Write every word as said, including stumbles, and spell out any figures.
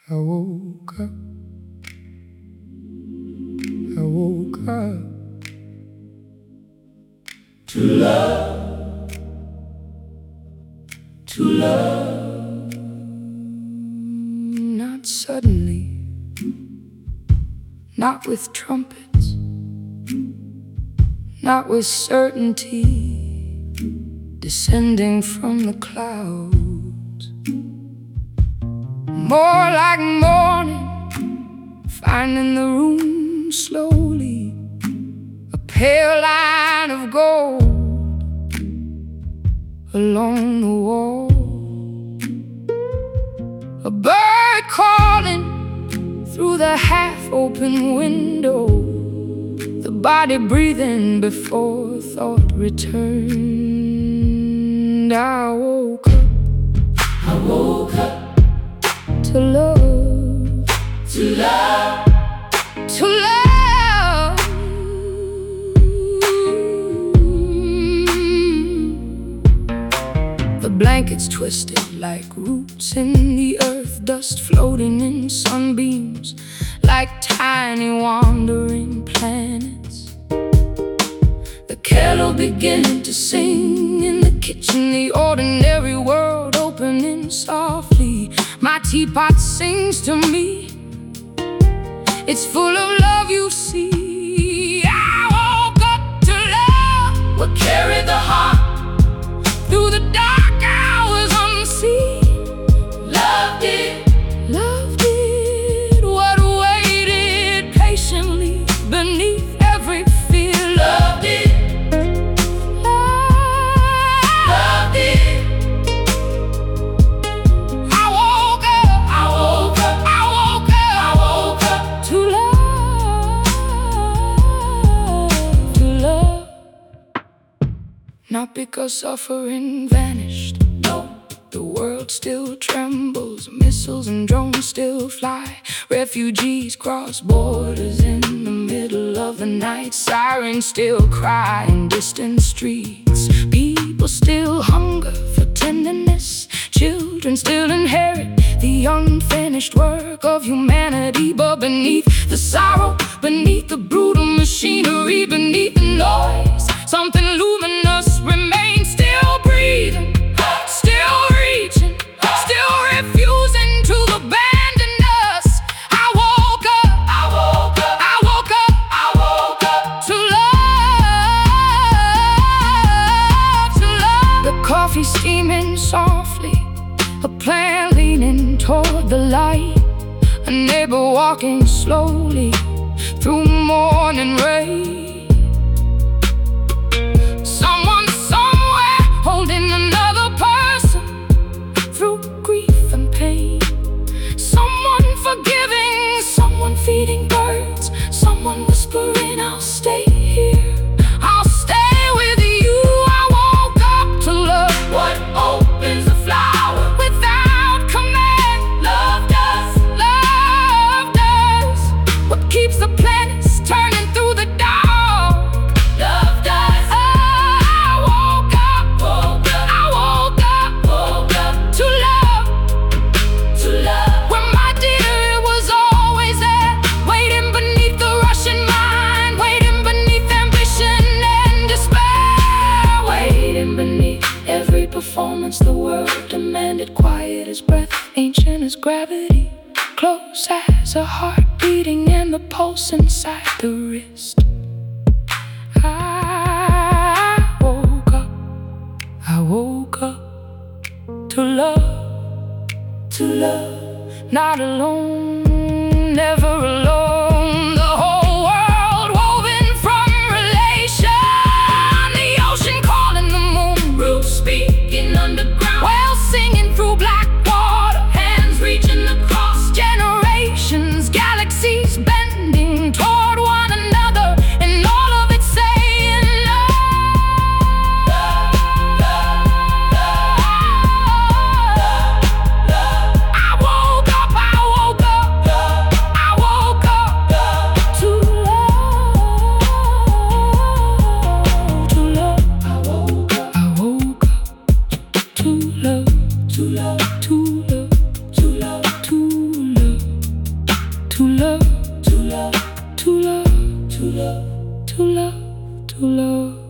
I woke up, I woke up to love, to love. Not suddenly, not with trumpets, not with certainty descending from the clouds. More like morning, finding the room slowly, a pale line of gold along the wall. A bird calling through the half-open window, the body breathing before thought returned. I woke up, I woke up to love, to love, to love. The blankets twisted like roots in the earth, dust floating in sunbeams like tiny wandering planets. The kettle began to sing in the kitchen, the ordinary world opening softly. My teapot sings to me, it's full of love, you see. I woke up to love, what carried the heart through the dark hours unseen. Love did, love did what waited patiently beneath every fear. Love did, love, love did. Not because suffering vanished, no. The world still trembles, missiles and drones still fly. Refugees cross borders in the middle of the night. Sirens still cry in distant streets. People still hunger for tenderness. Children still inherit the unfinished work of humanity. But beneath the sorrow, beneath the brutal machinery, beneath the noise, something luminous remains, still breathing, still reaching, still refusing to abandon us. I woke up, I woke up, I woke up, I woke up to love, to love. The coffee steaming softly, a plant leaning toward the light, a neighbor walking slowly through morning rain. Holding another person through grief and pain. Someone forgiving, someone feeding birds, someone whispering, I'll stay here, I'll stay with you. I woke up to love, what opens the flower without command. Love does, love does what keeps the planets turning through the dark. Love does. Performance the world demanded, quiet as breath, ancient as gravity, close as a heart beating and the pulse inside the wrist. I woke up, I woke up to love, to love. Not alone, never alone. The whole world woven from relation, the ocean calling the moon, roots speaking underground, wells singing through black water, hands reaching across generations, galaxies bending toward one another, and all of it saying love, love, love, love, love, love. I woke up, I woke up love, to love, to love, to love, to love, to love.